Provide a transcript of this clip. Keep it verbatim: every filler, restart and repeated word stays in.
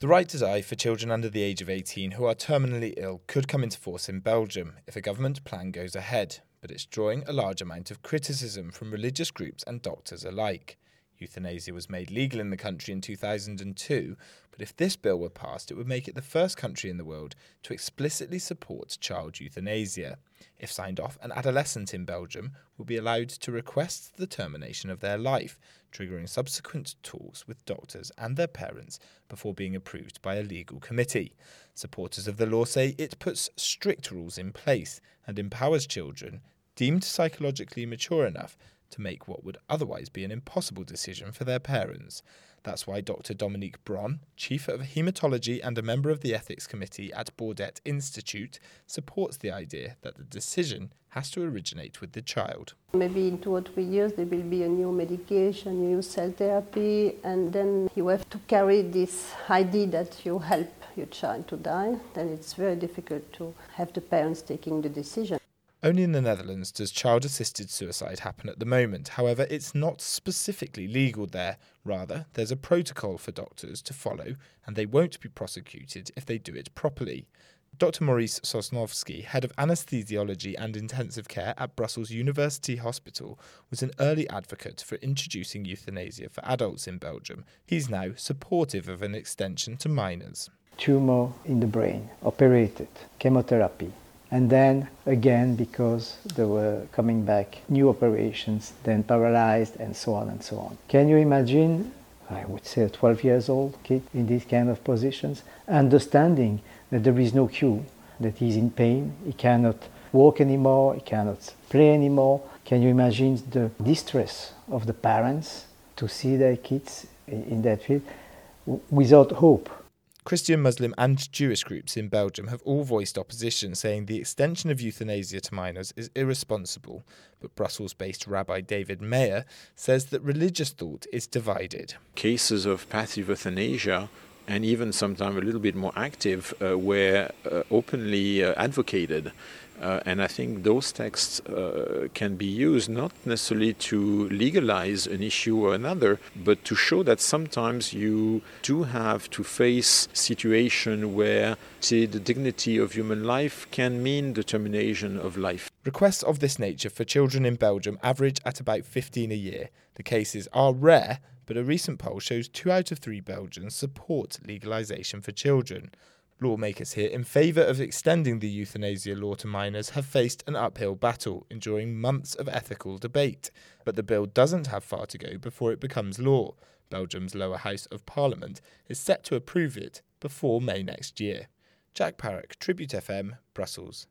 The right to die for children under the age of eighteen who are terminally ill could come into force in Belgium if a government plan goes ahead, but it's drawing a large amount of criticism from religious groups and doctors alike. Euthanasia was made legal in the country in two thousand two, but if this bill were passed, it would make it the first country in the world to explicitly support child euthanasia. If signed off, an adolescent in Belgium will be allowed to request the termination of their life, triggering subsequent talks with doctors and their parents before being approved by a legal committee. Supporters of the law say it puts strict rules in place and empowers children deemed psychologically mature enough to make what would otherwise be an impossible decision for their parents. That's why Doctor Dominique Bron, Chief of Haematology and a member of the Ethics Committee at Bordet Institute, supports the idea that the decision has to originate with the child. Maybe in two or three years there will be a new medication, new cell therapy, and then you have to carry this idea that you help your child to die. Then it's very difficult to have the parents taking the decision. Only in the Netherlands does child-assisted suicide happen at the moment. However, it's not specifically legal there. Rather, there's a protocol for doctors to follow, and they won't be prosecuted if they do it properly. Doctor Maurice Sosnowski, head of anesthesiology and intensive care at Brussels University Hospital, was an early advocate for introducing euthanasia for adults in Belgium. He's now supportive of an extension to minors. Tumor in the brain, operated, chemotherapy. And then again, because there were coming back new operations, then paralyzed and so on and so on. Can you imagine, I would say a twelve years old kid in these kind of positions, understanding that there is no cure, that he's in pain, he cannot walk anymore, he cannot play anymore. Can you imagine the distress of the parents to see their kids in that field without hope? Christian, Muslim and Jewish groups in Belgium have all voiced opposition, saying the extension of euthanasia to minors is irresponsible. But Brussels-based Rabbi David Mayer says that religious thought is divided. Cases of passive euthanasia, and even sometimes a little bit more active, uh, were uh, openly uh, advocated. Uh, and I think those texts uh, can be used not necessarily to legalize an issue or another, but to show that sometimes you do have to face a situation where, say, the dignity of human life can mean the termination of life. Requests of this nature for children in Belgium average at about fifteen a year. The cases are rare, but a recent poll shows two out of three Belgians support legalisation for children. Lawmakers here in favour of extending the euthanasia law to minors have faced an uphill battle, enduring months of ethical debate. But the bill doesn't have far to go before it becomes law. Belgium's lower house of parliament is set to approve it before May next year. Jack Parrock, Tribute F M, Brussels.